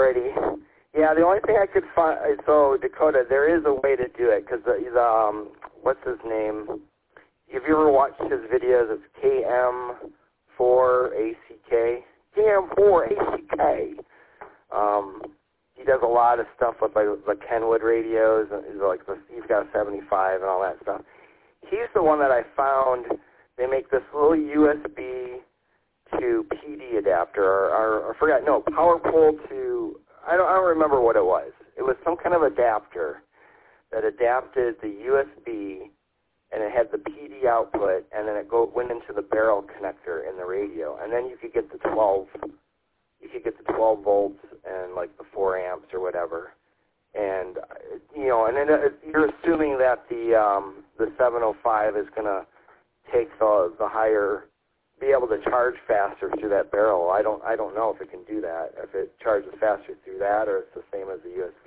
Alrighty. Yeah, the only thing I could find, so Dakota, there is a way to do it, because what's his name? Have you ever watched his videos? It's KM4ACK. KM4ACK. He does a lot of stuff with like the Kenwood radios, and he's got a 75 and all that stuff. He's the one that I found. They make this little USB to PD adapter, or I forgot, no, power pole to, I don't remember what it was. It was some kind of adapter that adapted the USB, and it had the PD output, and then it went into the barrel connector in the radio, and then you could get the 12 volts and like the 4 amps or whatever, and and then you're assuming that the 705 is going to take the higher, be able to charge faster through that barrel. I don't know if it can do that, if it charges faster through that, or it's the same as the USB.